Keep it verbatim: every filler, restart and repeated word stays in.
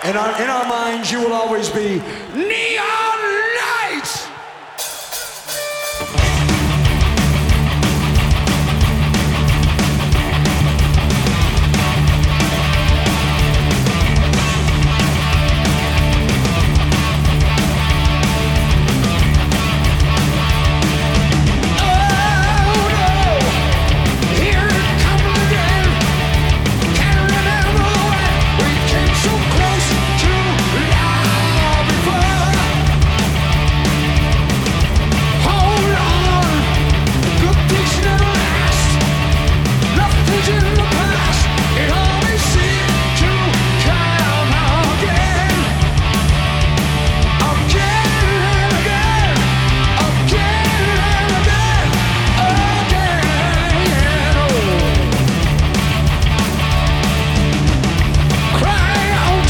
In our, in our minds, you will always be Neon!